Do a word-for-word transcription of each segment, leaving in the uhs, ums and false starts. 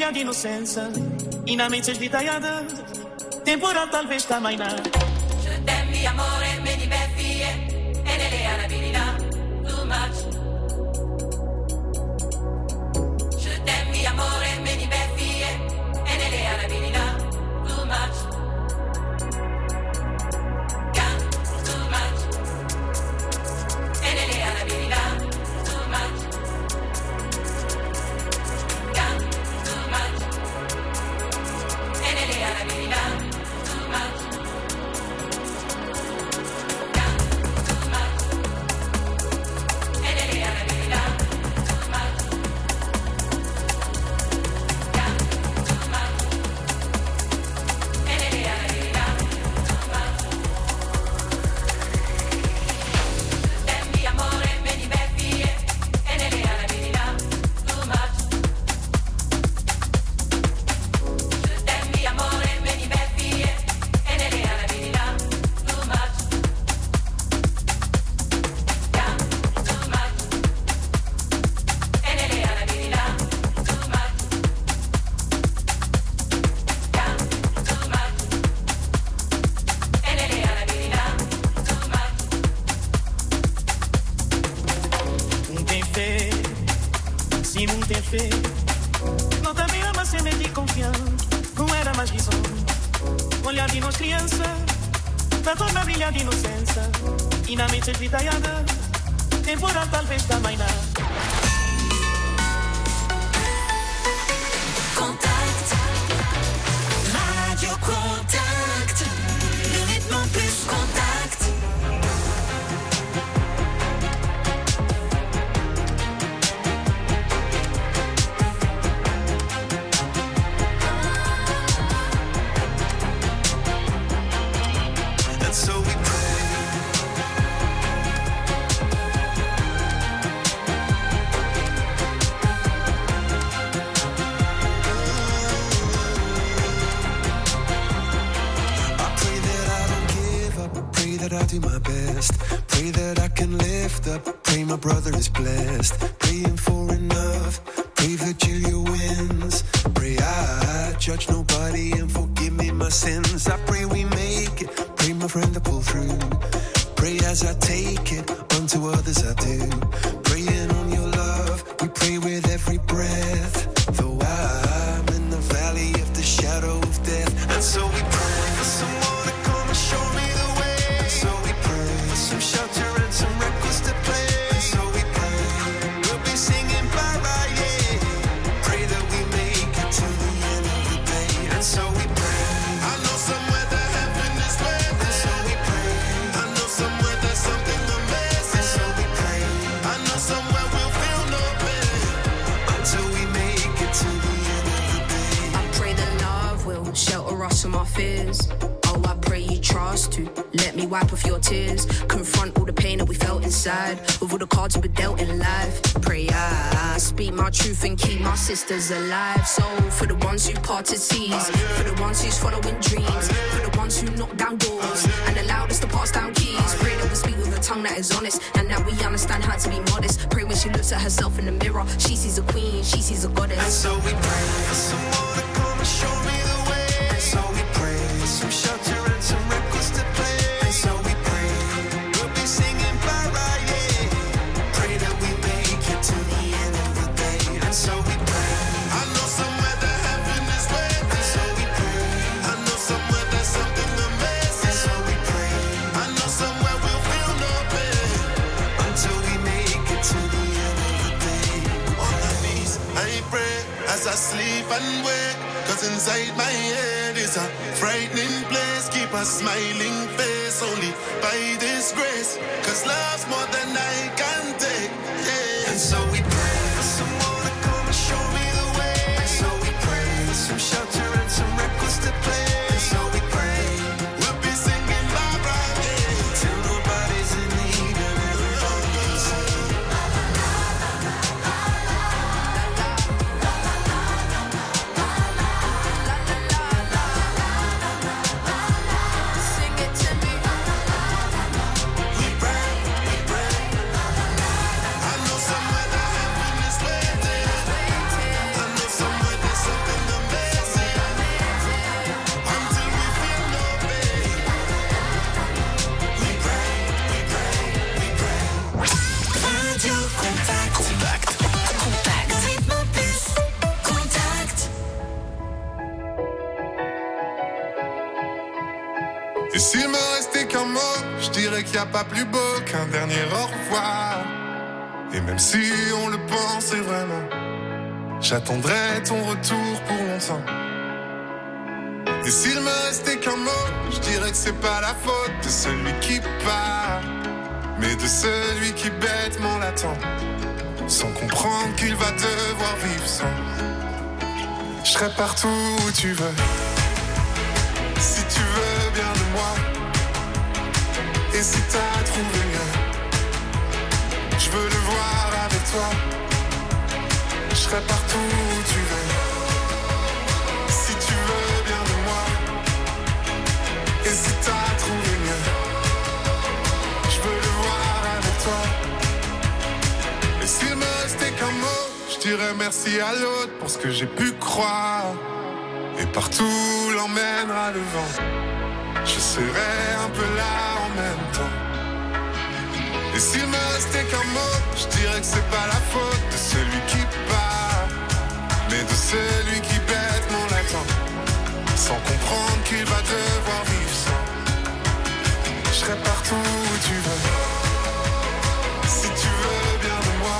brilha de inocência e na mente esditaiada, temporal talvez tá mais nada. Je t'aime, amore, many bad fie, e nelle arabilità, too much. Je t'aime, amore, many bad fie, e nelle arabilità, too much. Can, too much. E nelle arabilità, too much. Can, too much. E nelle arabilità, too much. Temporal talvez tá mais nada. Contact, Radio Contact, le rythme plus contact. And so we pray. That I do my best, pray that I can lift up, pray my brother is blessed, praying for enough, pray Virgilia wins, pray I judge nobody and forgive me my sins, I pray we make it, pray my friend to pull through, pray as I take it, unto others I do, praying on your love, we pray with every breath, though I'm in the valley of the shadow of death, and so we pray for someone to come and show me the way. Some shelter and some records to play. And so we pray, we'll be singing bye-bye, yeah. Pray that we make it to the end of the day. And so we pray, I know somewhere that heaven is waiting. And so we pray, I know somewhere there's something amazing. And so we pray, I know somewhere we'll feel no pain until we make it to the end of the day. I pray that love will shelter us from our fears. Oh, I pray you trust to let me wipe off your tears. Confront all the pain that we felt inside with all the cards we dealt in life. Pray I speak my truth and keep my sisters alive. So for the ones who parted seas, for the ones who's following dreams, for the ones who knock down doors and allowed us to pass down keys. Pray that we speak with a tongue that is honest and that we understand how to be modest. Pray when she looks at herself in the mirror, she sees a queen, she sees a goddess. And so we pray for someone to come and show me the way. And so we pray for some shelter and some records to play. And so we pray, we'll be singing bye-bye, yeah. Pray that we make it to the end of the day. And so we pray, I know somewhere that heaven is waiting. And so we pray, I know somewhere there's something amazing. And so we pray, I know somewhere we'll feel no pain until we make it to the end of the day. On my knees, I pray as I sleep and wake, cause inside my head is a frightening place. Keep a smiling face only by this grace, cause love's more than I can take, yeah. And so we pray for someone to come and show me the way. And so we pray for some shelter and some records to play. And so we pray, we'll be singing bye-bye, yeah, till nobody's in need and everybody's singing. Sing it to me. We pray, we pray. I know somewhere that heaven Et s'il me restait qu'un mot, je dirais qu'il n'y a pas plus beau qu'un dernier au revoir. Et même si on le pensait vraiment, j'attendrai ton retour pour longtemps. Et s'il me restait qu'un mot, je dirais que c'est pas la faute de celui qui part, mais de celui qui bêtement l'attend, sans comprendre qu'il va devoir vivre sans. Je serai partout où tu veux, si tu veux bien de moi. Et si t'as trouvé mieux, je veux le voir avec toi. Je serai partout où tu veux, si tu veux bien de moi. Et si t'as trouvé mieux, je veux le voir avec toi. Et s'il me restait qu'un mot, je dirais merci à l'autre pour ce que j'ai pu croire. Et partout l'emmènera le vent, je serai un peu là en même temps. Et s'il me restait qu'un mot, je dirais que c'est pas la faute de celui qui part, mais de celui qui bêtement l'attend, sans comprendre qu'il va devoir vivre sans. Je serai partout où tu veux, si tu veux bien de moi.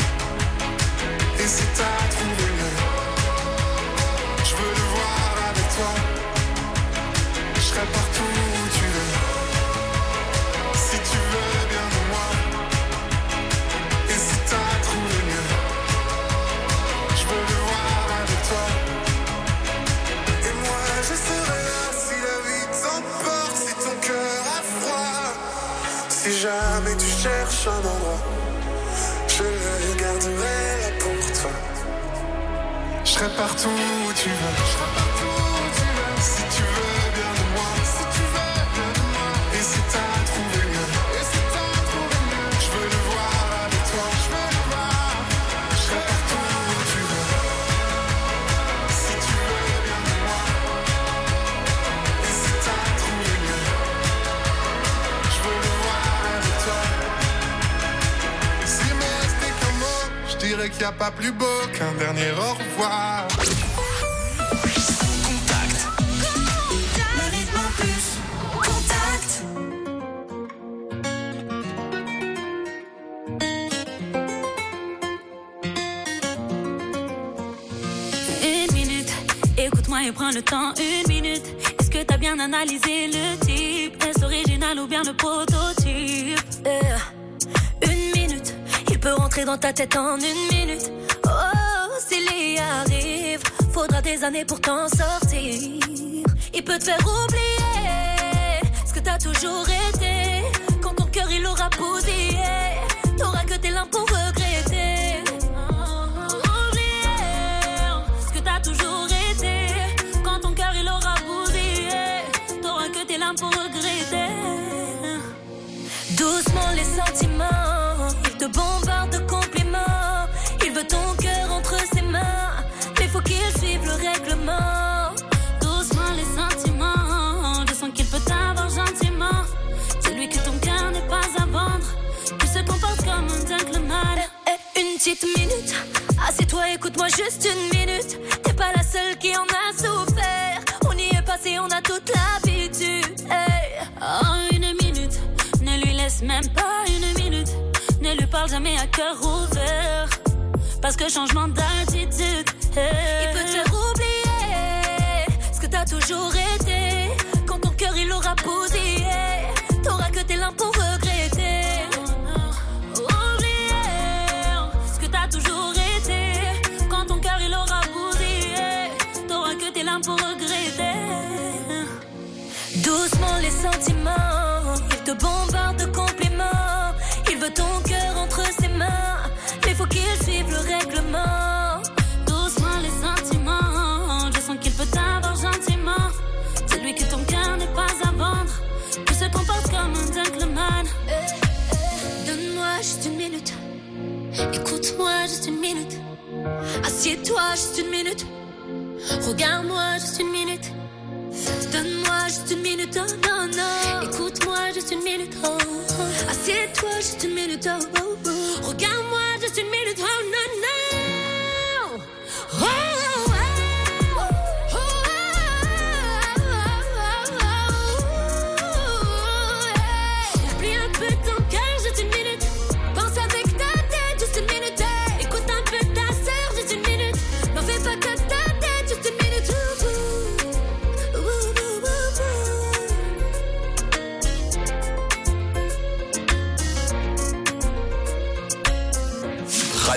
Et si t'as trouvé mieux, je veux le voir avec toi. Je serai partout où tu veux, si tu veux bien de moi. Et si t'as trouvé mieux, je veux le voir avec toi. Et moi je serai là si la vie t'emporte, si ton cœur a froid. Si jamais tu cherches un endroit, je le garderai là pour toi. Je serai partout où tu veux, je serai partout où tu veux. Si tu veux bien de moi, si tu veux bien de moi. Et si t'as trouvé mieux, et si t'as trouvé mieux, je veux le voir avec toi, je veux le voir. Je serai partout où tu veux, si tu veux bien de moi. Et si t'as trouvé mieux, je veux le voir avec toi. Et s'il me restait qu'un mot, je dirais qu'il n'y a pas plus beau qu'un dernier au revoir. Et prends le temps, une minute. Est-ce que t'as bien analysé le type? Est-ce original ou bien le prototype? Yeah. Une minute, il peut rentrer dans ta tête en une minute. Oh, s'il y arrive, faudra des années pour t'en sortir. Il peut te faire oublier ce que t'as toujours été. Quand ton cœur il aura bousillé, t'auras que tes larmes pour regretter. Oublier ce que t'as toujours été. Il aura bousillé, t'auras que tes larmes pour regretter. Doucement les sentiments, il te bombarde de compliments. Il veut ton cœur entre ses mains, mais faut qu'il suive le règlement. Doucement les sentiments, je sens qu'il peut t'avoir gentiment. Celui que ton cœur n'est pas à vendre, qui se comporte comme un gentleman. Eh, eh, une petite minute, assieds-toi, écoute-moi juste une minute. T'es pas la seule qui en a souffert. On y est passé, on a toute l'habitude. Hey. Oh, une minute, ne lui laisse même pas une minute. Ne lui parle jamais à cœur ouvert, parce que changement d'attitude, hey. Il peut te faire oublier ce que t'as toujours été. Quand ton cœur il aura bousillé, t'auras que tes larmes pour regretter. Oublier ce que t'as toujours été. Quand ton cœur il aura bousillé, t'auras que tes larmes pour regretter. Doucement les sentiments, il te bombarde de compliments. Il veut ton cœur entre ses mains, mais faut qu'il suive le règlement. Doucement les sentiments, je sens qu'il peut t'avoir gentiment. Celui que ton cœur n'est pas à vendre, qui se comporte comme un gentleman. Donne-moi juste une minute, écoute-moi juste une minute. Assieds-toi juste une minute, regarde-moi juste une minute. Donne-moi juste une minute, oh non, non. Écoute-moi juste une minute, oh, oh. Assieds-toi juste une minute, oh, oh, oh. Regarde-moi juste une minute, oh non, non. Oh, oh, oh, oh, oh, oh, oh, oh.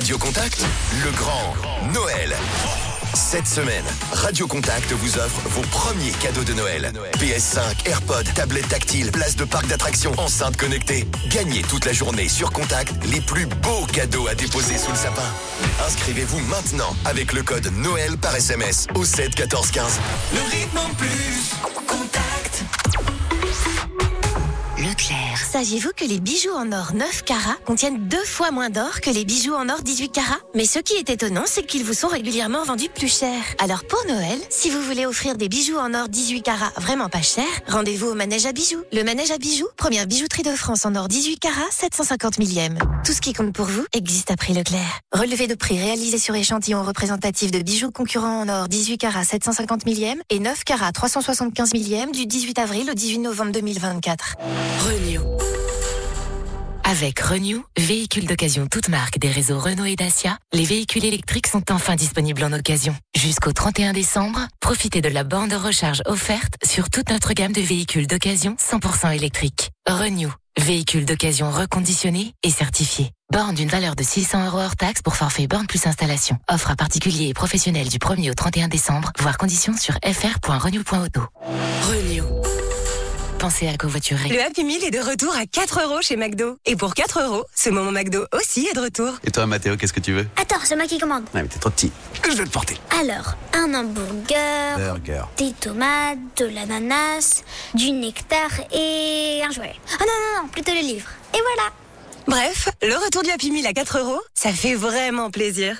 Radio Contact, le grand Noël. Cette semaine, Radio Contact vous offre vos premiers cadeaux de Noël. P S cinq, AirPods, tablettes tactiles, places de parc d'attractions, enceintes connectées. Gagnez toute la journée sur Contact les plus beaux cadeaux à déposer sous le sapin. Inscrivez-vous maintenant avec le code Noël par S M S au sept quatorze quinze. Le rythme en plus. Contact. Leclerc. Saviez-vous que les bijoux en or neuf carats contiennent deux fois moins d'or que les bijoux en or dix-huit carats? Mais ce qui est étonnant, c'est qu'ils vous sont régulièrement vendus plus cher. Alors pour Noël, si vous voulez offrir des bijoux en or dix-huit carats vraiment pas cher, rendez-vous au Manège à bijoux. Le Manège à bijoux, première bijouterie de France en or dix-huit carats, sept cent cinquante millième. Tout ce qui compte pour vous existe à prix Leclerc. Relevé de prix réalisé sur échantillon représentatif de bijoux concurrents en or dix-huit carats, sept cent cinquante millième et neuf carats, trois cent soixante-quinze millième du dix-huit avril au dix-huit novembre deux mille vingt-quatre. Renew. Avec Renew, véhicules d'occasion toute marque des réseaux Renault et Dacia, les véhicules électriques sont enfin disponibles en occasion. Jusqu'au trente et un décembre, profitez de la borne de recharge offerte sur toute notre gamme de véhicules d'occasion cent pour cent électriques. Renew, véhicules d'occasion reconditionnés et certifiés. Borne d'une valeur de six cents euros hors taxe pour forfait borne plus installation. Offre à particuliers et professionnels du premier au trente et un décembre, voire conditions sur f r point renew point auto. Renew. Pensez à covoiturer. Le Happy Meal est de retour à quatre euros chez McDo. Et pour quatre euros, ce moment McDo aussi est de retour. Et toi, Mathéo, qu'est-ce que tu veux? Attends, c'est moi qui commande. Ouais, mais t'es trop petit. Je vais te porter. Alors, un hamburger, Burger. des tomates, de l'ananas, du nectar et un jouet. Oh non, non, non, plutôt le livre. Et voilà. Bref, le retour du Happy Meal à quatre euros, ça fait vraiment plaisir.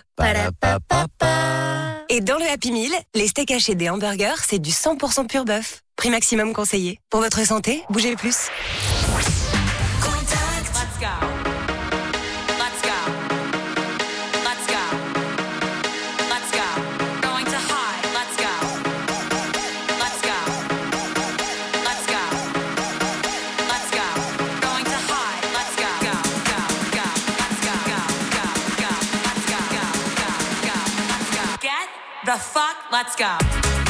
Et dans le Happy Meal, les steaks hachés des hamburgers, c'est du cent pour cent pur bœuf. Prix maximum conseillé. Pour votre santé, bougez le plus. Contact. Let's go. Let's go. Let's go. Let's go. Going to high. Let's go. Let's go. Let's go. Let's go. Going to high. Let's go. Go, go, go. Let's go. Go, go, go. Let's go. Go, go, go. Let's go. Get the fuck. Let's go.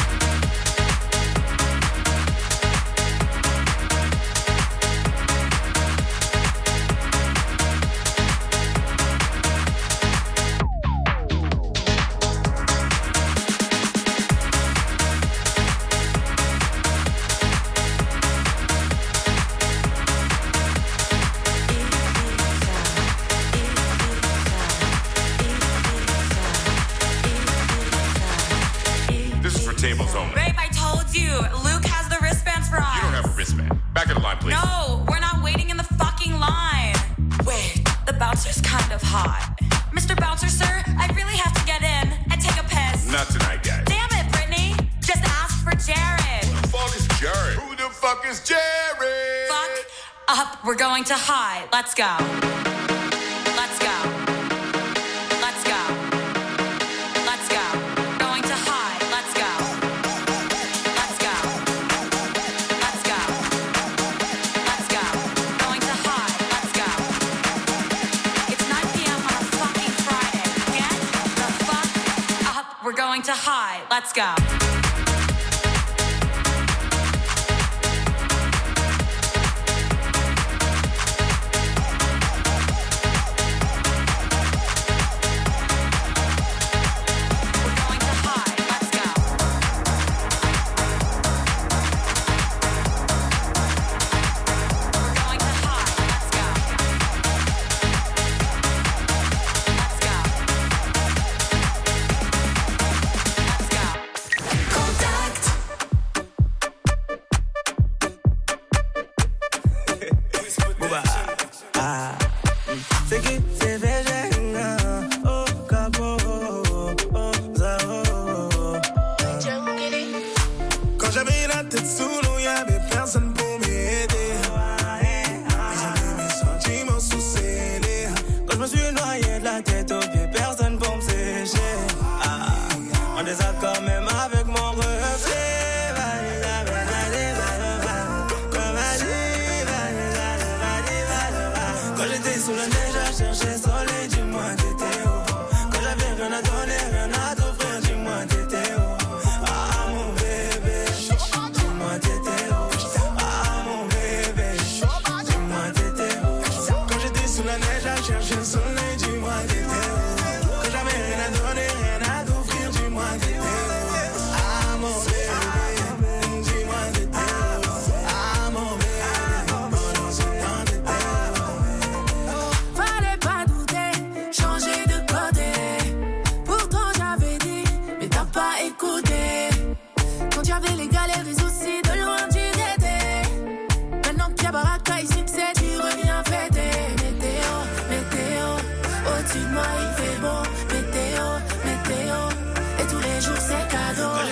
Tables only. Babe, I told you, Luke has the wristbands for us. You don't have a wristband. Back of the line, please. No, we're not waiting in the fucking line. Wait, the bouncer's kind of hot. Mister Bouncer, sir, I really have to get in and take a piss. Not tonight, guys. Damn it, Brittany. Just ask for Jared. Who the fuck is Jared? Who the fuck is Jared? Fuck up. We're going to high. Let's go. Let's go. Let's go. Let's go. Going to high. Let's go. Let's go. Let's go. Let's go. Going to high. Let's go. It's nine p.m. on a fucking Friday. Get the fuck up. We're going to high. Let's go. Chercher le soleil, dis-moi t'étais où?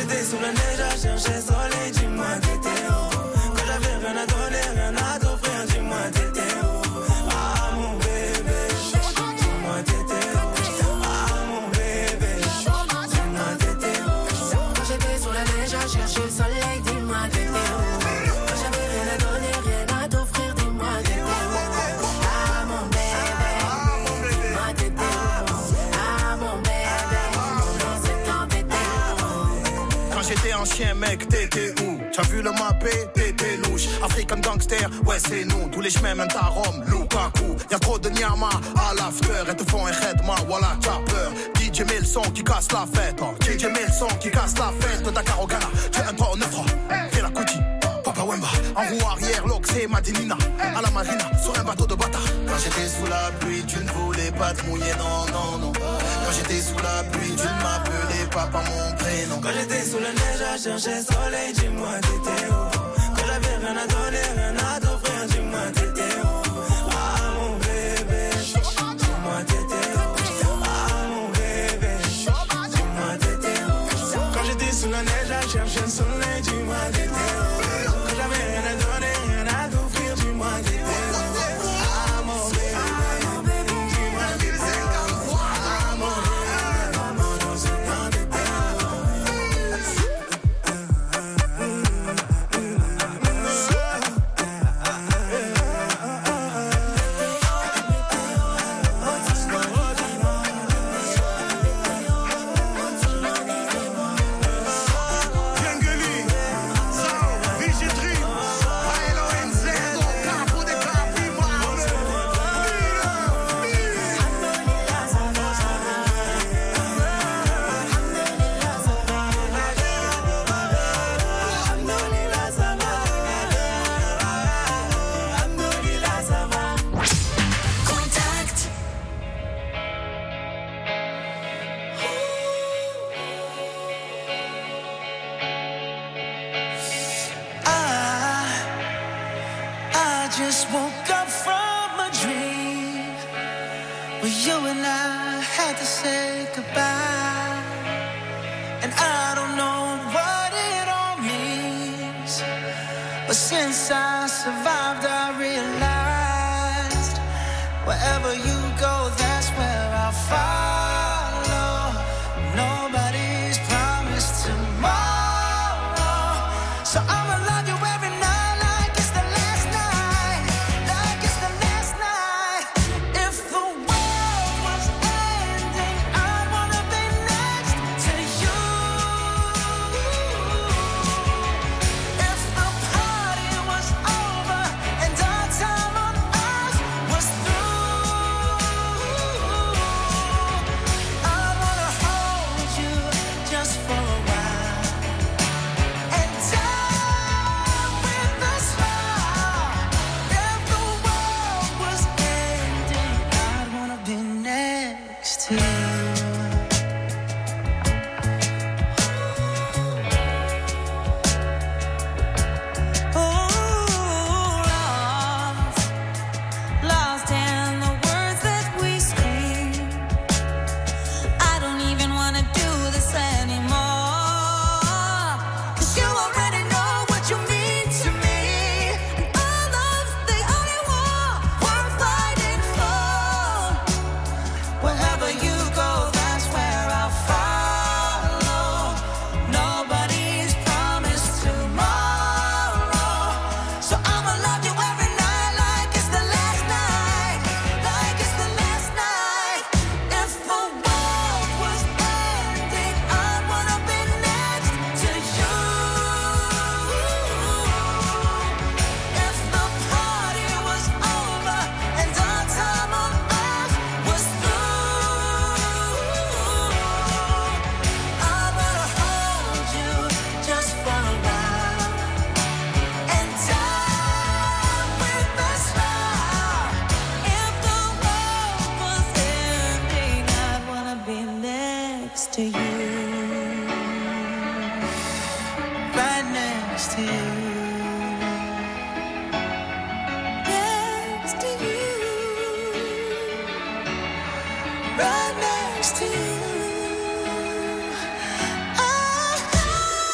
j'étais sous la neige à chercher soleil, dis-moi t'étais où. Quand j'avais rien à donner, rien à t'offrir, dis-moi t'étais où. Ah mon bébé, dis-moi t'étais où. Ah mon bébé, dis-moi t'étais où. Quand j'étais sous la neige à chercher le soleil, dis-moi t'étais où. Quand j'avais rien à donner, rien à t'offrir, dis-moi t'étais où. Ah mon bébé, dis-moi t'étais où. Ah mon bébé, non c'est quand t'étais où. Quand j'étais un chien mec, t'étais où? T'as vu le mappé, t'étais louche. African gangster, ouais c'est nous. Tous les chemins mènent à Rome, Lukaku. Y'a trop de nyama à l'after. Et te font un redma, voilà t'as peur. D J met le son qui casse la fête. Oh. D J met le son qui casse la fête. De Dakar au Ghana, tu es un trois au neuf trois. Fais la Kuti, Papa Wemba. En roue arrière, l'Oxé, Madinina. À la marina, sur un bateau de bâtard. Quand j'étais sous la pluie, tu ne voulais pas te mouiller, non, non, non. Quand j'étais sous la pluie, tu ne m'appelais pas par mon prénom. Quand j'étais sous la neige à chercher soleil, dis-moi t'étais où. Quand j'avais rien à donner, rien à t'offrir, dis-moi t'étais où. Ah mon bébé, dis-moi t'étais où. Ah mon bébé, dis-moi t'étais où. Quand j'étais sous la neige à chercher le soleil, dis-moi t'étais où. Quand j'avais rien à donner, rien à t'offrir, dis-moi t'étais où. Ah mon bébé, dis-moi t'étais où. Ah mon bébé, non c'est quand t'étais just woke up from a dream where you and I had to say goodbye. And I don't know what it all means, but since I survived I realized wherever you go, that's where I'll follow. Nobody's promised tomorrow, so I'ma love you every night. To you, right next to you, next to you, right next to you. Oh, oh.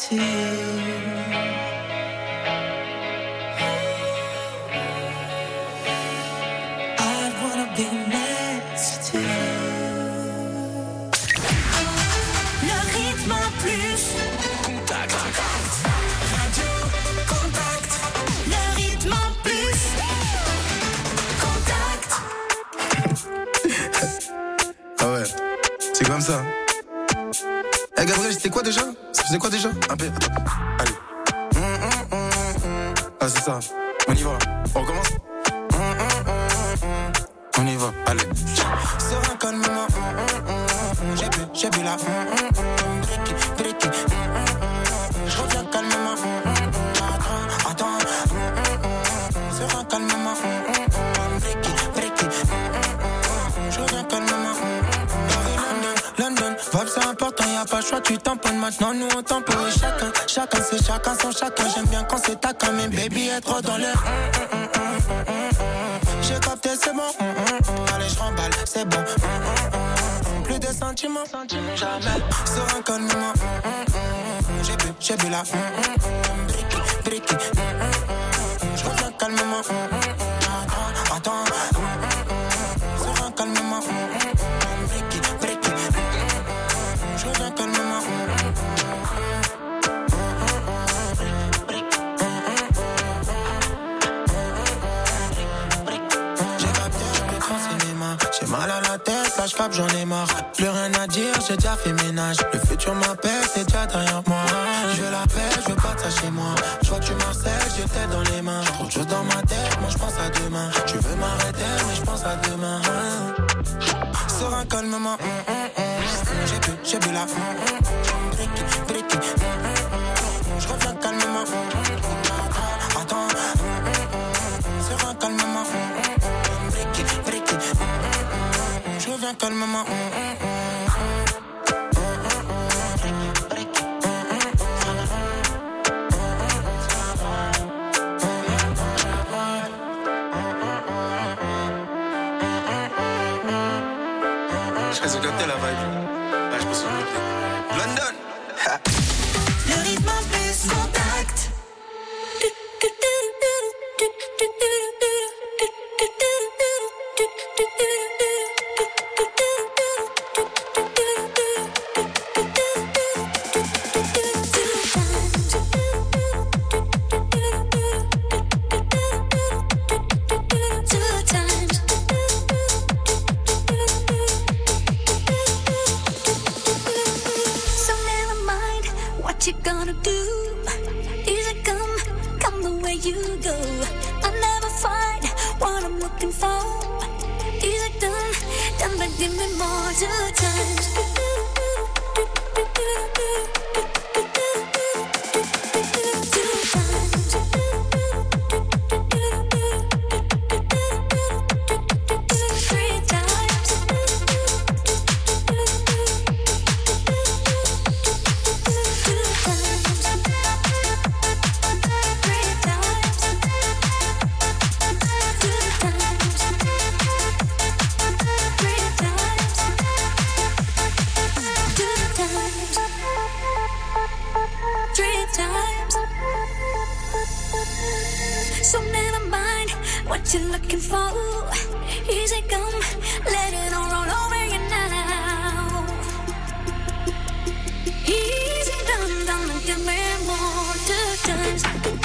to you. I'd wanna be next to you. Le rythme plus. Contact. Radio Contact. Le rythme plus. Contact. Ah ouais, c'est comme ça. Eh hey Gabriel, c'était quoi déjà? Ça faisait quoi déjà? Un peu, attends, allez. Mmh, mmh, mmh, mmh. Ah c'est ça, on y va. On recommence. Mmh, mmh, mmh, mmh. On y va, allez. Serein calmement, mmh, mmh, mmh. J'ai bu, j'ai bu la mmh, mmh, mmh. Bricky, bricky, mmh, mmh, mmh. Je reviens calmement, mmh, mmh. Attends, attends, mmh, mmh, mmh. Serein calmement, mmh, mmh. Bricky, bricky, mmh, mmh. Je reviens calmement, mmh, mmh. Paris, London, London. Vibe c'est important, y'a pas le choix, tu tamponnes maintenant, nous on tamponne. Chacun, chacun c'est chacun son chacun. J'aime bien quand c'est taquin, mais baby est trop dans le. J'ai capté, c'est bon. Allez, je remballe, c'est bon. Plus de sentiments, jamais. Serein calmement. J'ai bu, j'ai bu la. Bricky, bricky. Je reviens calmement. Attends, attends. Serein calmement. Bricky, bricky. Je reviens calmement. J'ai mal à la tête, là je capte, j'en ai marre. Plus rien à dire, j'ai déjà fait ménage. Le futur m'appelle, c'est déjà derrière moi. Je veux la paix, je veux pas ça chez moi. Je vois que tu m'harcèles, j'ai tête dans les mains. Trop de choses dans ma tête, moi je pense à demain. Tu veux m'arrêter, mais je pense à demain. Serein calmement, mm, mm, mm. J'ai bu, j'ai bu la bricky, bricky. Je reviens calmement. Attends, serein calmement. Bricky, bricky. Je reviens calmement. Je serais capté la vibe. Là, je peux s'en noter. London. Le rythme en plus, contact. You gonna do? Easy come, come the way you go. I never find what I'm looking for. Easy done, done but give me more two times. You're looking for easy come, let it all roll over you now. Easy done, done, and give me more two times.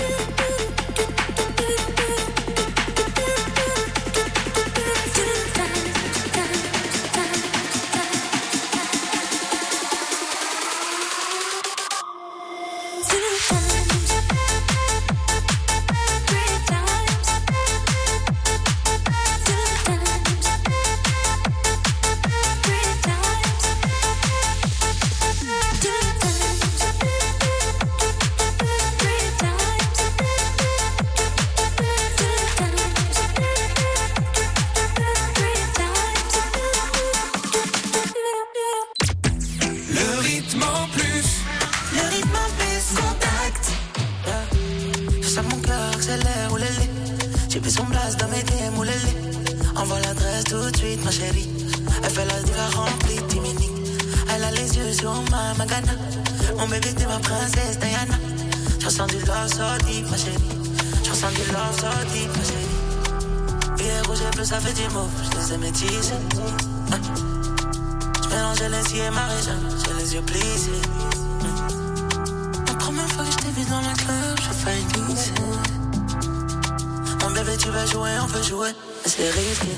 J'ai vu son blast dans mes D M ou les lits. Envoie l'adresse tout de suite ma chérie. Elle fait la diva remplie dix minutes. Elle a les yeux sur ma Magana. Mon bébé t'es ma princesse Diana. Je ressens du love so deep ma chérie. Je ressens du love so deep ma chérie. Billet rouge et bleu ça fait du mauve. Je les ai métissés hein. Je mélange les yeux et ma région. J'ai les yeux plissés hein. La première fois que je t'ai vu dans la club, j'ai failli glisser. Mon bébé tu vas jouer, on peut jouer, mais c'est risqué.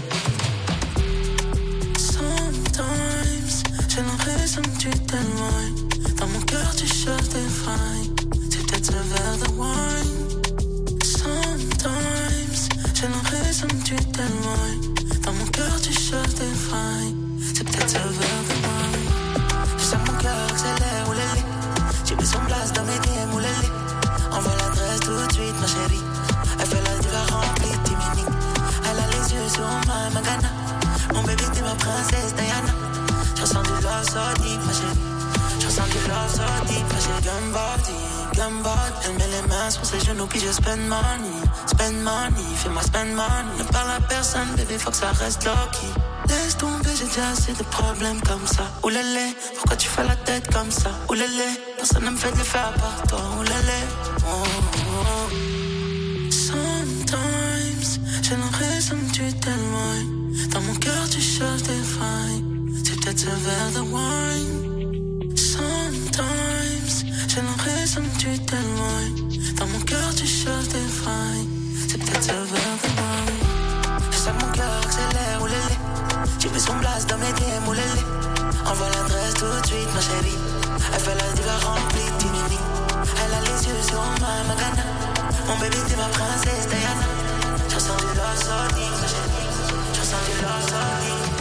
Sometimes j'ai l'impression que tu t'éloignes. Dans mon cœur tu cherches des failles. C'est peut-être ce verre de wine. Sometimes j'ai l'impression que tu t'éloignes. Dans mon cœur tu cherches des failles. C'est peut-être ce verre de wine. Je sens mon cœur accélère, oulélé. J'ai mis son place dans mes D M, oulélé. Envoie l'adresse tout de suite ma chérie. Elle fait la diva remplie de timinique. Elle a les yeux sur ma Magana. Mon bébé t'es ma princesse Diana. Je ressens du love so deep ma chérie. Je ressens du love so deep ma chérie. Gambadi, Gambadi. Elle met les mains sur ses genoux puis je spend money. Spend money, fais-moi spend money. Ne parle à personne bébé, faut que ça reste low-key. Laisse tomber, j'ai déjà assez de problèmes comme ça. Oulélé, pourquoi tu fais la tête comme ça? Oulélé, personne ne me fait de le faire à part toi. Oulélé, oh, oh, oh. Sometimes, j'ai l'impression que tu t'éloignes. Dans mon cœur tu cherches des failles. C'est peut-être ce verre de wine. Sometimes, j'ai l'impression que tu t'éloignes. Dans mon cœur tu cherches des failles. C'est peut-être ce verre de wine. Je sens mon cœur accélère, oulélé. J'ai mis son blast dans mes D M, oulélé. Envoie l'adresse tout de suite ma chérie. Elle fait la diva remplie de timini. Elle a les yeux sur ma Magana. Mon bébé t'es ma princesse Diana. Je ressens du love so deep ma chérie. Je ressens du love so deep.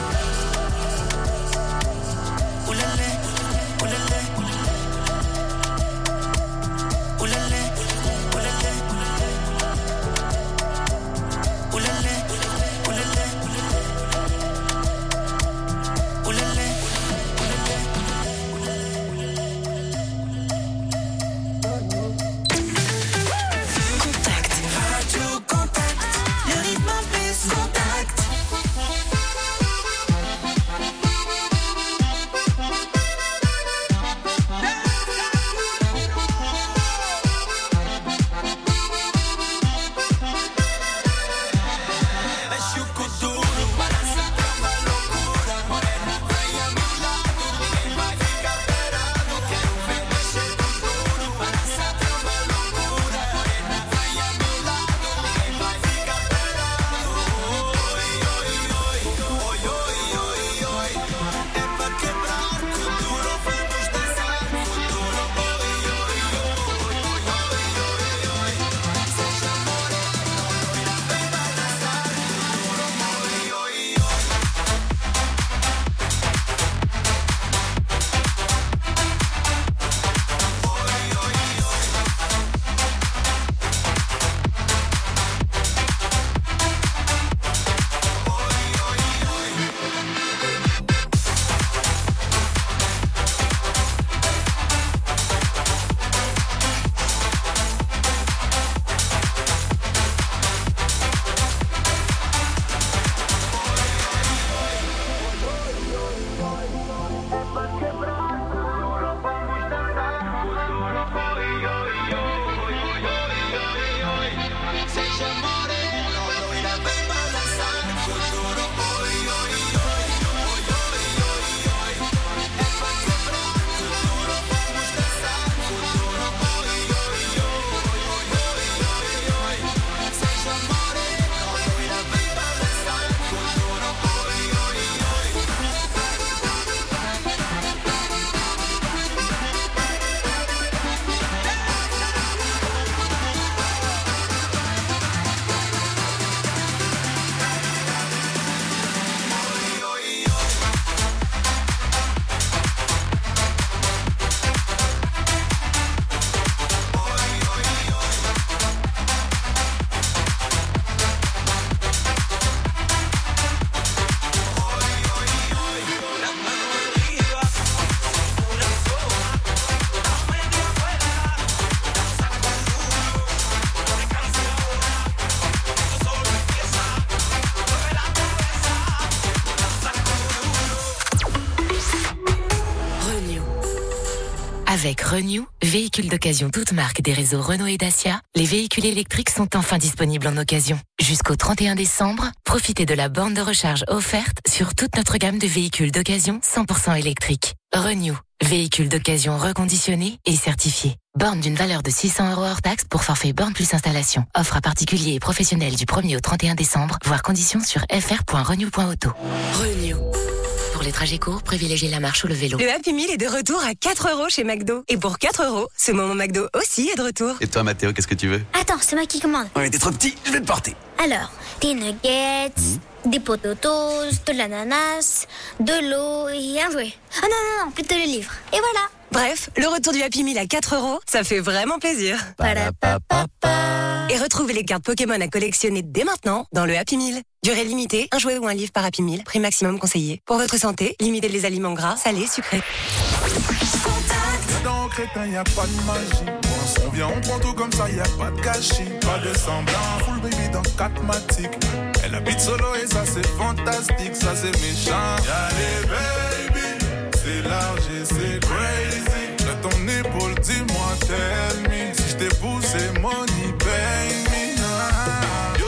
Oulélé, oulélé. Oulélé, oulélé. Oulélé, oulélé. Oulélé, Contact, Radio Contact, le rythme en plus Contact. Avec Renew, véhicule d'occasion toute marque des réseaux Renault et Dacia, les véhicules électriques sont enfin disponibles en occasion. Jusqu'au trente et un décembre, profitez de la borne de recharge offerte sur toute notre gamme de véhicules d'occasion cent pour cent électriques. Renew, véhicule d'occasion reconditionné et certifié. Borne d'une valeur de six cents euros hors taxe pour forfait borne plus installation. Offre à particuliers et professionnels du premier au trente et un décembre, voire conditions sur f r point renew point auto. Renew. Pour les trajets courts, privilégiez la marche ou le vélo. Le Happy Meal est de retour à quatre euros chez McDo. Et pour quatre euros, ce moment McDo aussi est de retour. Et toi, Mathéo, qu'est-ce que tu veux? Attends, c'est moi qui commande. Ouais, t'es trop petit, je vais te porter. Alors, des nuggets, mmh. des potatoes, de l'ananas, de l'eau et un jouet. Ah non, non, non, plutôt le livre. Et voilà. Bref, le retour du Happy Meal à quatre euros, ça fait vraiment plaisir. Et retrouvez les cartes Pokémon à collectionner dès maintenant dans le Happy Meal. Durée limitée, un jouet ou un livre par Happy Meal, prix maximum conseillé. Pour votre santé, limitez les aliments gras, salés, sucrés. Dans crétin, y a pas de magie. On vient, on prend tout comme ça, y a pas de gâchis. Pas de semblant, full baby dans quatre matiques. Elle habite solo et ça c'est fantastique, ça c'est méchant. Y'a les baby, c'est large et c'est crazy. J'ai ton épaule, dis-moi, tell me. Si j't'ai poussé, money, pay me. Yo,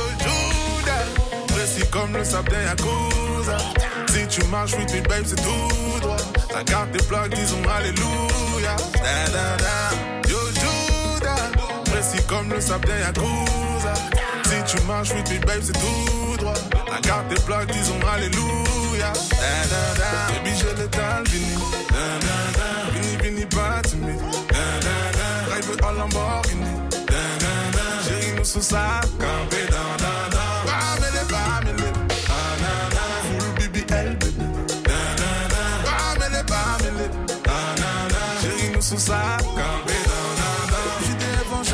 Judas, précis comme le sable d'un Yakuza. Si tu marches with me, babe, c'est tout droit. Ta carte est plaque, disons alléluia. Da, da, da. Yo, Judas, précis comme le sable d'un Yakuza. Si tu marches with me, babe, c'est tout droit. Ta carte est plaque, disons alléluia. Da, da, da. Baby, j'ai le temps, vini. Da, da, da. Vini, vini, pas timide. Da, da, da. Drive en Lamborghini. Da, da, da. Chérie, nous sous sa campé. Da, da, da. Bamele, bamele. Ah, na, na. Full B B L, baby. Da, da, da. Bamele, bamele. Ah, na, na. Chérie, nous sous sa campé. Da, da, da. J'étais bon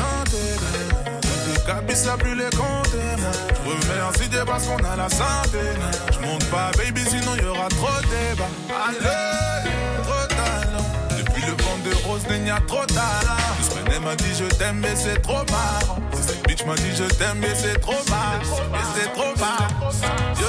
chanter. Cabis a plus les compter. Je remercie Dieu parce qu'on a la santé. Je monte pas, baby, sinon y'aura trop de débat. Allez, trop talent. Depuis le vent de rose, il y a trop de talent. Semaine m'a dit je t'aime, mais c'est trop marrant. Cette bitch m'a dit je t'aime, mais c'est trop marrant. Mais c'est trop marrant. Yo,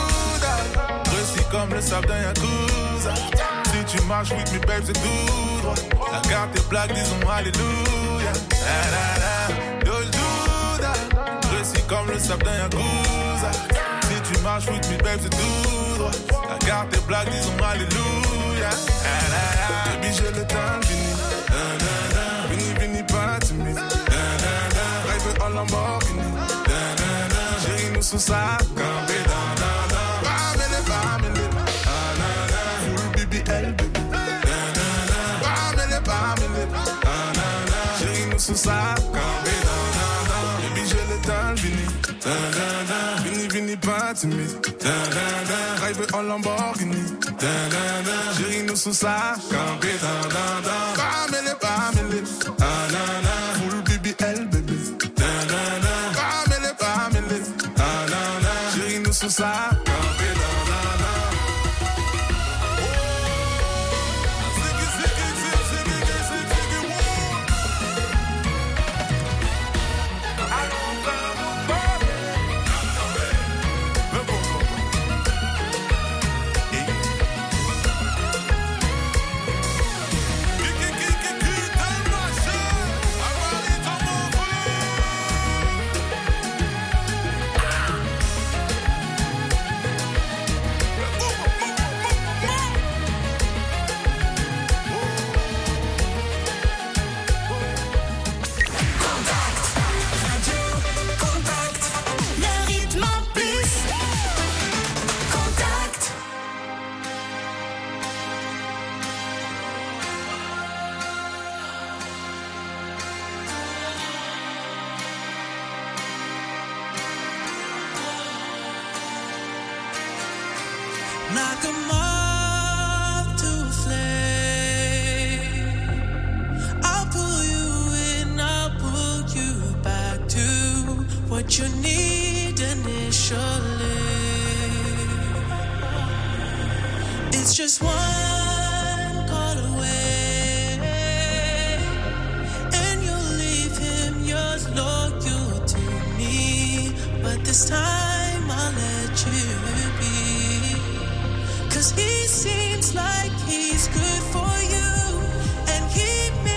Judas, précis comme le sable d'un Yakuza. Si tu marches with me, babe, c'est tout droit. La carte est plaque, disons alléluia. Da, da, da. Yo, Judas, précis comme le sable d'un Yakuza. Si tu marches with me, babe, c'est tout droit. La carte est plaque, disons alléluia. Da, da, da. Baby, j'ai le temps, fini. Da, da, da. Vini, vini, pas timide. Da, da, da. Drive en Lamborghini. Da, da, da. Chérie, nous sous sa campé. Da, da, da. Bamele, bamele. Ah, na, na. Full B B L, baby. Da, da, da. Bamele, bamele. Ah, na, na. Chérie, nous sous sa campé. Da, da, da. Baby, j'ai le temps, vini. Da, da, da. Vini, vini, pas timide. Da, da, da. Drive en Lamborghini. Da, da, da. Chérie, nous sous sa campé. Da, da, da. Bamele, bamele. Ah, na, na. Full B B L, baby. Da, da, da. Bamele, bamele. Ah, na, na. Chérie, nous sous sa campé. Da, da, da. Knock 'em off to a flame. I'll pull you in, I'll pull you back to what you need initially. It's just one call away, and you'll leave him yours loyal to me. But this time I'll let you be. 'Cause he seems like he's good for you, and he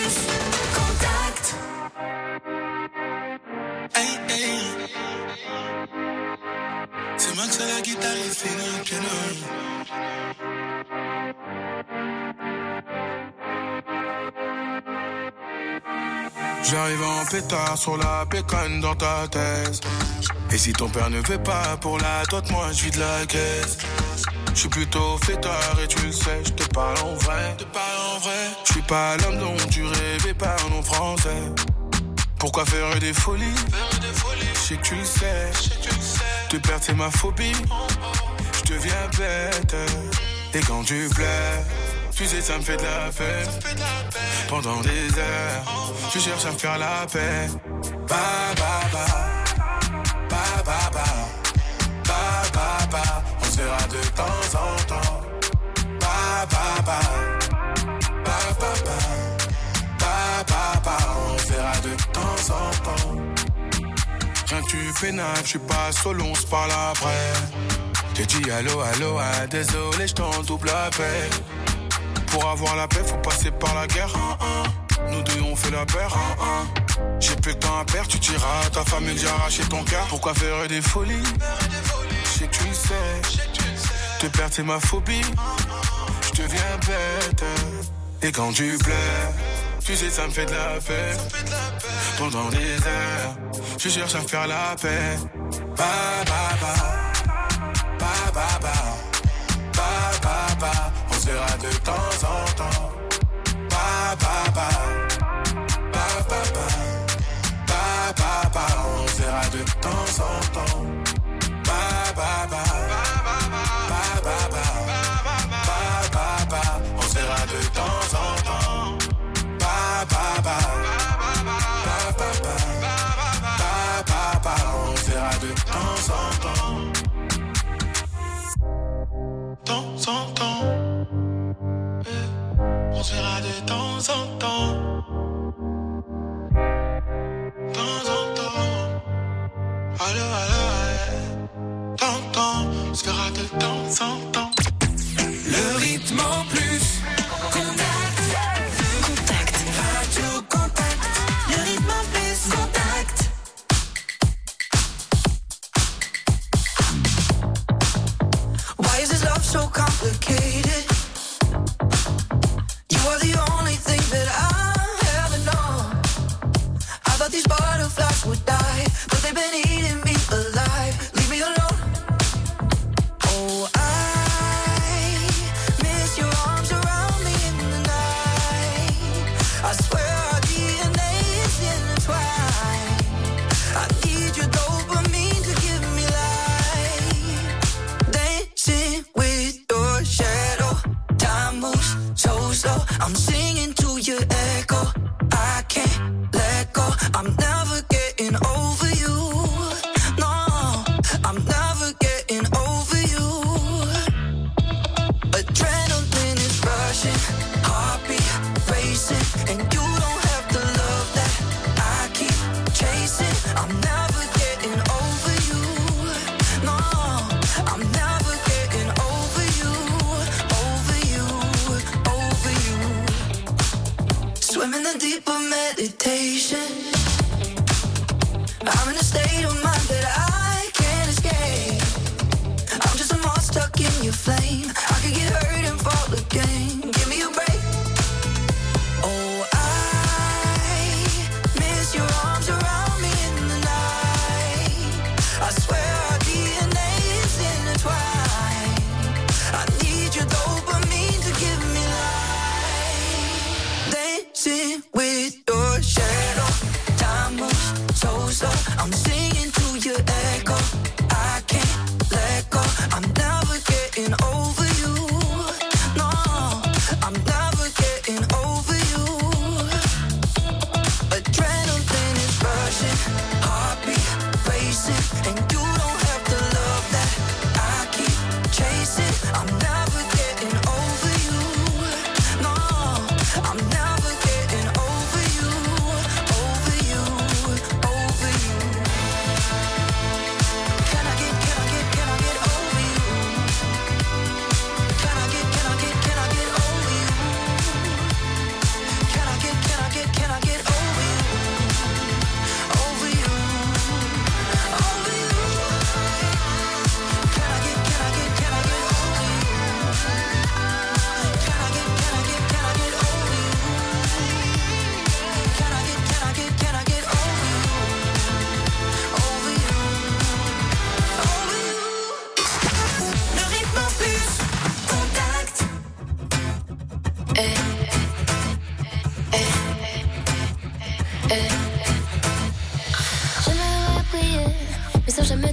plus. Contact. Hey, hey. C'est Max à la guitare et c'est le piano. J'arrive en pétard sur la pécane dans ta thèse. Et si ton père ne veut pas pour la dot, moi je vis de la caisse. Je suis plutôt fêtard et tu le sais, je te parle en vrai. Je suis pas l'homme dont tu rêvais, parlons français. Pourquoi faire des folies? Je sais que tu le sais. Te perdre c'est ma phobie. Je deviens bête. Et quand tu plais, tu sais ça me fait de la peine. Pendant des heures, tu cherches à me faire la paix. Ba ba ba, ba ba ba, ba ba ba. On se verra de temps en temps. Ba ba ba, ba ba ba, ba ba ba. On se verra de temps en temps. Rien que tu pénaves, je suis pas solo, on se parle après. J'ai dit allô, allô, ah, désolé, je t'en double appel. Pour avoir la paix, faut passer par la guerre. Nous deux, on fait la paire. J'ai plus le temps à perdre, tu diras à ta famille j'ai arraché ton cœur. Pourquoi faire des folies? Je sais que tu le sais. Te perdre, c'est ma phobie. Je deviens bête. Et quand tu plais, tu sais, ça me fait de la peine. Pendant des heures, je cherche à faire la paix. Ba ba ba, ba ba ba, ba ba ba. On se verra de temps en temps. Ba ba ba, ba ba ba, ba ba ba. On se verra de temps en temps. Ba ba ba, ba ba ba, ba ba ba. On se verra de temps en temps. Ba ba ba, ba ba ba, ba ba ba. On se verra de temps en temps. Temps en temps. On se verra de temps en temps. Temps en temps. Allô, allô, allô. Temps, temps. On se verra de temps en temps. Le rythme en plus. Contact. Contact. Radio Contact. Le rythme en plus. Contact. Why is this love so complicated? You are the only thing that I ever known. I thought these butterflies would die, but they've been eating me alive. Leave me alone. Oh, I miss your arms around me in the night. I swear our D N A is intertwined. I need your dopamine to give me life. Dancing with your shadow. Time moves so slow. I'm singing to your echo. I can't let go. I'm never getting over you. No, I'm never getting over you. Adrenaline is rushing, heartbeat racing, and you don't have the love that I keep chasing. I'm never getting over you. No, I'm never getting over you, over you, over you. Swimming in deeper meditation. I'm in a state of mind that I can't escape. I'm just a moth stuck in your flame. I could get hurt and fall again. Give me a break. Oh, I miss your arms around me in the night. I swear our D N A is intertwined. I need your dopamine to give me life. Dancing with your shadow. Time moves so slow. I'm singing to your echo. I can't let go. I'm never getting over you. No,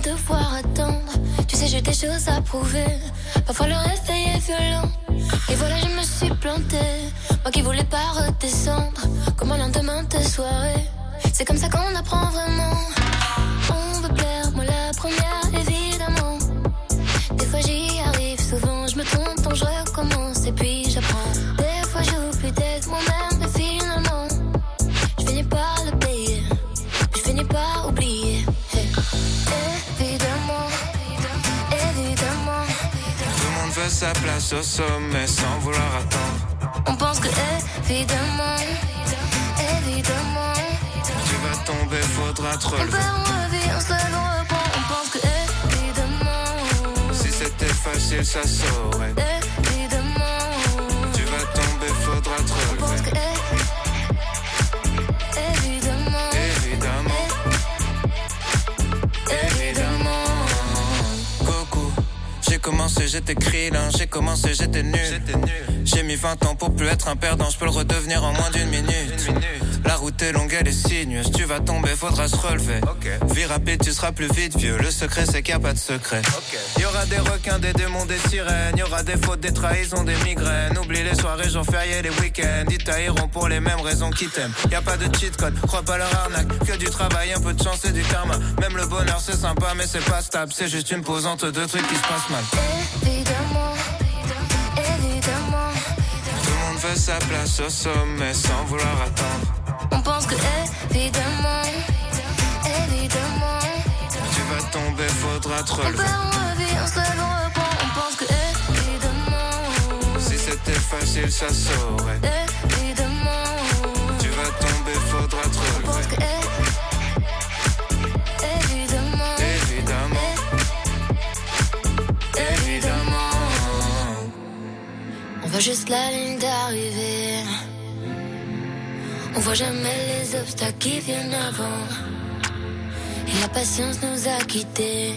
devoir attendre. Tu sais, j'ai des choses à prouver. Parfois le réveil est violent. Et voilà, je me suis plantée. Moi qui voulais pas redescendre. Comme un lendemain de soirée. C'est comme ça qu'on apprend vraiment. On veut plaire, moi la première, évidemment. Des fois j'y arrive, souvent je me trompe, donc je recommence et puis j'apprends. Des fois j'oublie d'être moi-même, mais finalement je finis par le payer, je finis par oublier. Hey. Évidemment, évidemment. Tout le monde veut sa place au sommet sans vouloir attendre. On pense que évidemment, évidemment. Tu vas tomber, faudra te relever. On perd, on revit, on se lève, on reprend. On pense que évidemment. Si c'était facile, ça saurait. Évidemment. Tu vas tomber, faudra te relever. On pense que évidemment. Évidemment. Évidemment. Coucou. J'ai commencé, j'étais krillin. J'ai commencé, j'étais nul. J'ai mis vingt ans pour plus être un perdant. Je peux le redevenir en moins d'une minute. La route est longue, elle est sinueuse. Tu vas tomber, faudra se relever. Okay. Vie rapide, tu seras plus vite vieux. Le secret, c'est qu'il n'y a pas de secret. Okay. Y aura des requins, des démons, des sirènes. Y aura des fautes, des trahisons, des migraines. Oublie les soirées, jours fériés, les week-ends. Ils tailleront pour les mêmes raisons qu'ils t'aiment. Y a pas de cheat code, crois pas leur arnaque. Que du travail, un peu de chance et du karma. Même le bonheur, c'est sympa, mais c'est pas stable. C'est juste une pause entre deux trucs qui se passent mal. Évidemment, évidemment. Tout le monde veut sa place au sommet sans vouloir attendre. On pense que évidemment, évidemment. Tu vas tomber, faudra te relever. On perd, on revit, on se lève, on reprend. On pense que évidemment. Si c'était facile, ça saurait. Évidemment. Tu vas tomber, faudra te relever. On pense que évidemment. Évidemment. Évidemment. On voit juste la ligne d'arrivée. On voit jamais les obstacles qui viennent avant. Et la patience nous a quittés.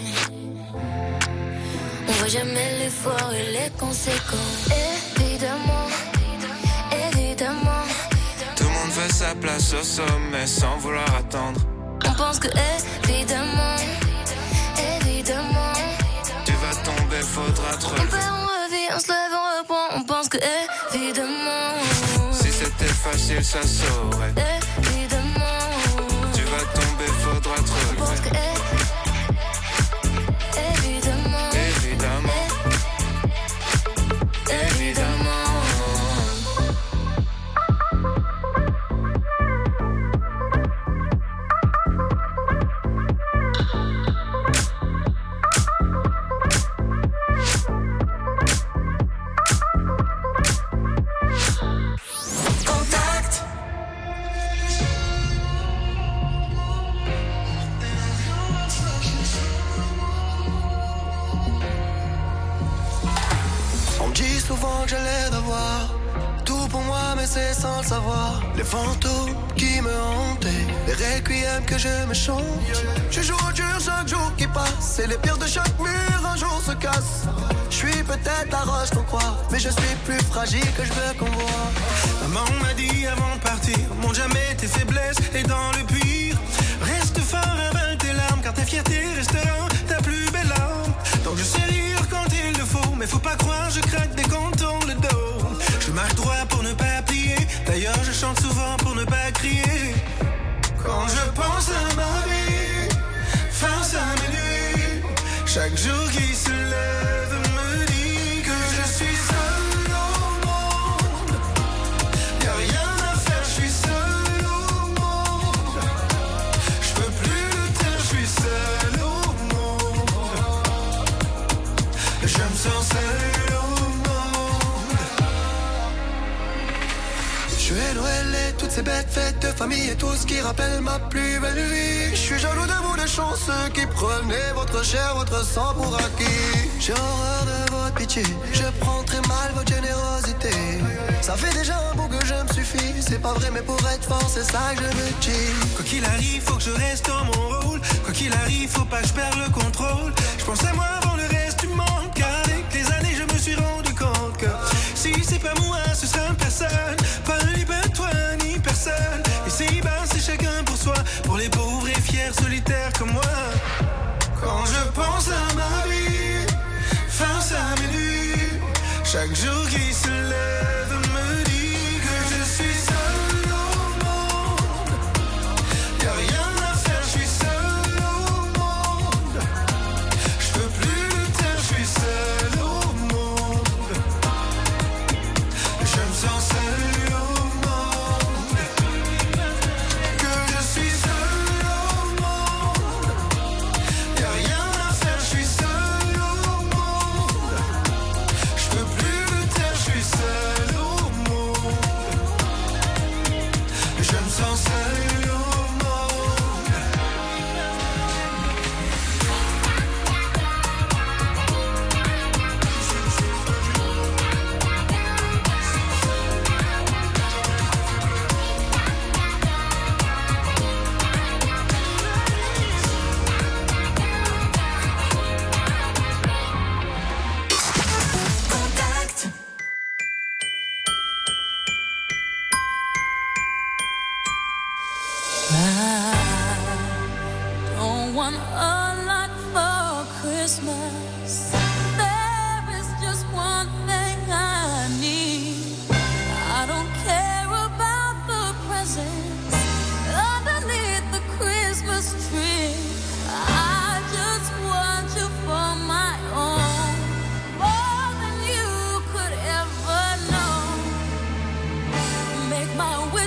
On voit jamais l'effort et les conséquences. Évidemment, évidemment. Tout le monde veut sa place au sommet sans vouloir attendre. On pense que évidemment, évidemment. Tu vas tomber, faudra te relever. On perd, on revit, on se lève, on reprend. On pense que évidemment. Si c'était facile, ça saurait. Évidemment. Tu vas tomber, faudra te relever. On pense que évidemment. Évidemment. Évidemment. Souvent que j'allais devoir tout pour moi, mais c'est sans le savoir. Les fantômes qui me hantaient, les requiems que je me chante. Je joue au dur chaque jour qui passe, et les pires de chaque mur un jour se cassent. Je suis peut-être la roche qu'on croit, mais je suis plus fragile que je veux qu'on voit. Maman m'a dit avant de partir, montre jamais tes faiblesses, et dans le pire, reste fort, avale tes larmes, car ta fierté restera ta plus belle arme. Donc je sais rire quand il le faut, mais faut pas croire, je craque dès qu'on tourne le dos. Je marche droit pour ne pas plier, d'ailleurs je chante souvent pour ne pas crier. Quand je pense à ma vie, face à mes nuits, chaque jour qui se lève me dit que je suis seul au monde. Y'a rien à faire, je suis seul au monde. Je peux plus lutter, je suis seul au monde. Je me sens seul au monde. Je vais Noël et toutes ces bêtes fêtes de famille et tout ce qui rappelle ma plus belle vie. Je suis jaloux de vous, les chanceux qui prenez votre chair, votre sang pour acquis. J'ai horreur de votre pitié, je prends très mal votre générosité. Ça fait déjà un bout que je me suffis, c'est pas vrai mais pour être fort c'est ça que je me dis. Quoi qu'il arrive, faut que je reste dans mon rôle. Quoi qu'il arrive, faut pas que je perde le contrôle. Je pense à moi avant le reste du monde, car avec les années je me suis rendu compte que si c'est pas moi, ce sera personne. Pas ni pas toi ni personne. Et si bas c'est chacun pour soi, pour les pauvres et fiers solitaires comme moi. Quand je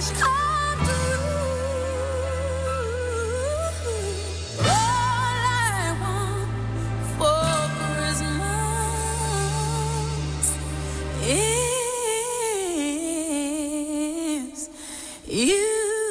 wish come true. All I want for Christmas is you.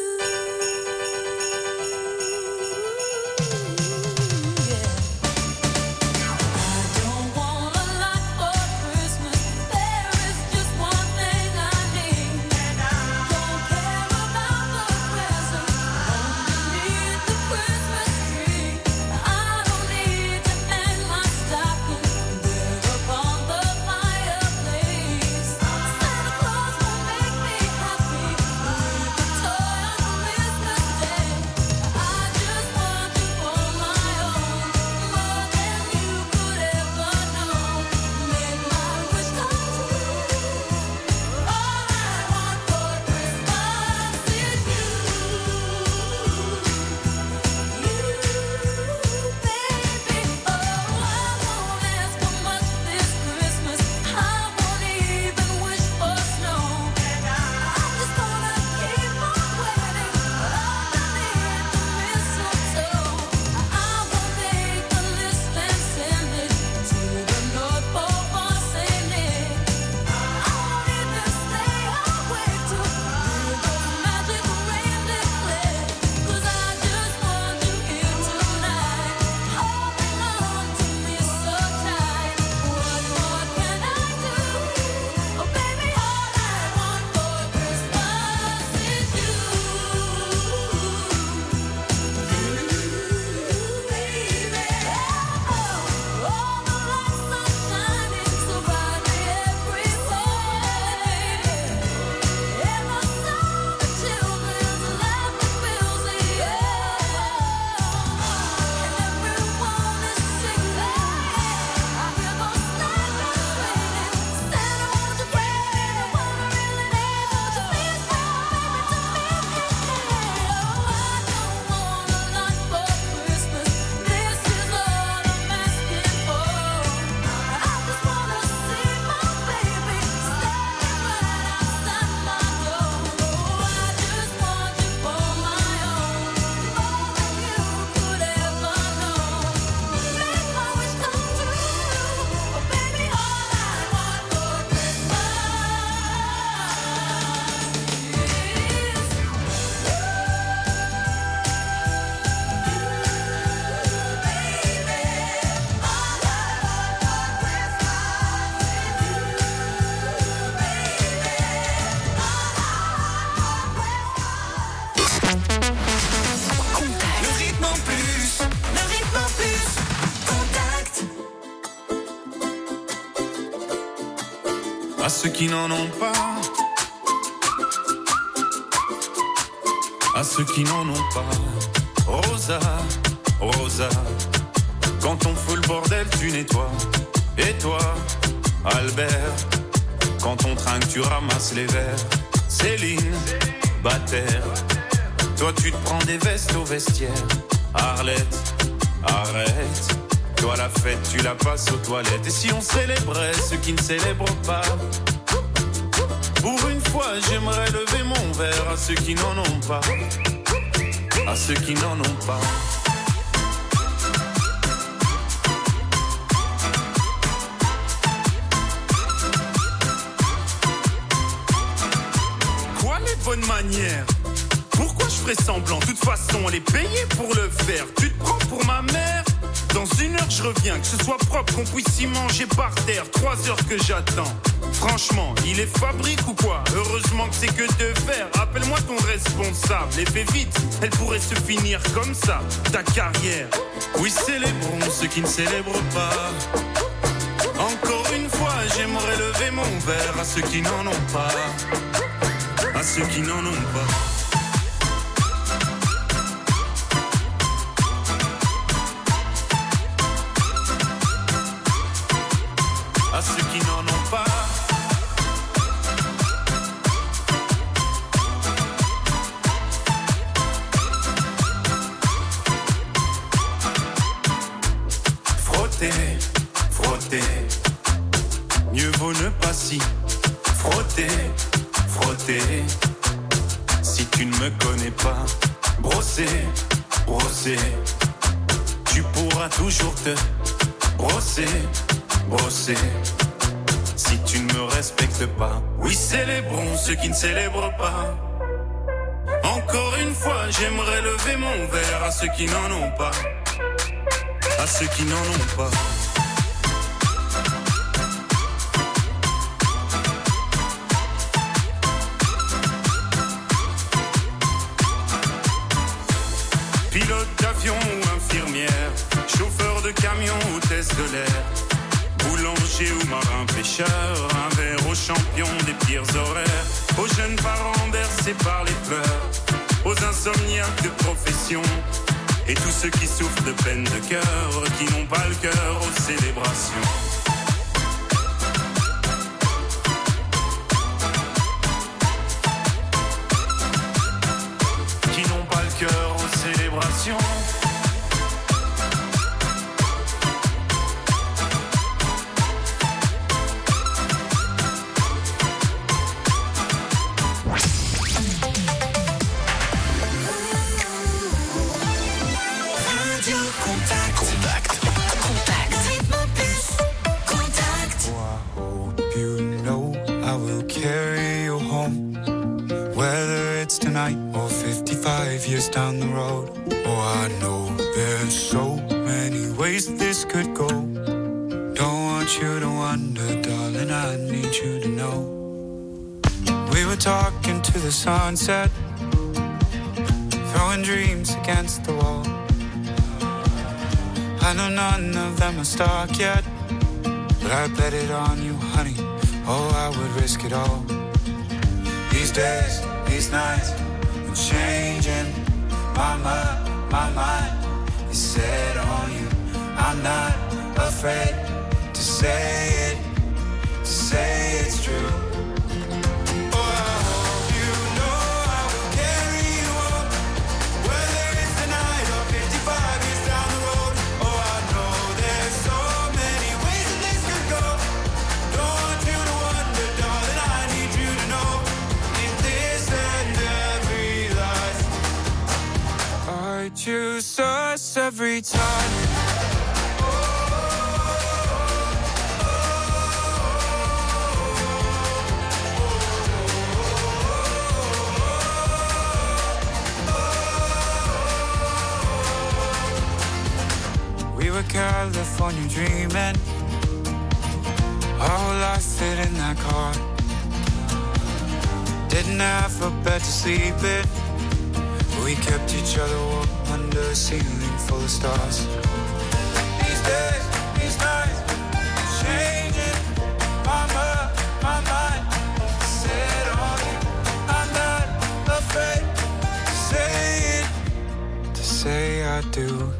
À ceux qui n'en ont pas, à ceux qui n'en ont pas. Rosa, Rosa, quand on fout le bordel, tu nettoies. Et toi, Albert, quand on trinque, tu ramasses les verres. Céline, Bataire, toi tu te prends des vestes au vestiaire. Arlette, arrête, toi la fête tu la passes aux toilettes. Et si on célébrait ceux qui ne célèbrent pas, pour une fois j'aimerais lever mon verre à ceux qui n'en ont pas, à ceux qui n'en ont pas. Quoi les bonnes manières? Pourquoi je ferais semblant? De toute façon elle est payée pour le faire. Tu te prends pour ma mère? Dans une heure je reviens, que ce soit propre, qu'on puisse y manger par terre. Trois heures que j'attends. Franchement, il est fabrique ou quoi? Heureusement que c'est que de faire. Appelle-moi ton responsable et fais vite, elle pourrait se finir comme ça, ta carrière. Oui, célébrons ceux qui ne célèbrent pas. Encore une fois, j'aimerais lever mon verre à ceux qui n'en ont pas, à ceux qui n'en ont pas. À ceux qui n'en ont pas. Frotter, frotter, mieux vaut ne pas si. Frotter, frotter, tu ne me connais pas. Brosser, brosser, tu pourras toujours te brosser, brosser. Si tu ne me respectes pas, oui, célébrons ceux qui ne célèbrent pas. Encore une fois, j'aimerais lever mon verre à ceux qui n'en ont pas, à ceux qui n'en ont pas. Pilote d'avion ou infirmière, chauffeur de camion, hôtesse de l'air, boulanger ou marin pêcheur, un verre aux champions des pires horaires, aux jeunes parents bercés par les pleurs, aux insomniaques de profession, et tous ceux qui souffrent de peine de cœur, qui n'ont pas le cœur aux célébrations. Qui n'ont pas le cœur aux célébrations. Or fifty-five years down the road. Oh, I know there's so many ways this could go. Don't want you to wonder, darling, I need you to know. We were talking to the sunset, throwing dreams against the wall. I know none of them are stuck yet, but I bet it on you, honey. Oh, I would risk it all. These days, these nights, I'm changing my mind, my mind is set on you. I'm not afraid to say it, to say it's true. Oh, I hope you know I will carry you on, whether it's tonight or fifty-five years down the road. Oh, I know there's so many ways that this could go. Don't want you to wonder, darling, I need you to know. In this and every life, I choose us every time. We were California dreaming, our whole life fit in that car. Didn't have a bed to sleep in, but we kept each other warm under a ceiling full of stars. These days, these nights, changing my mind, my mind set on you. I'm not afraid to say it, to say I do.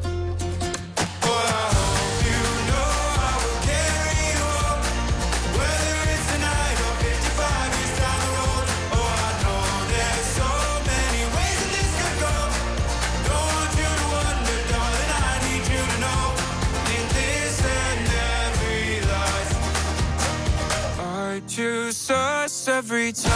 Choose us every time.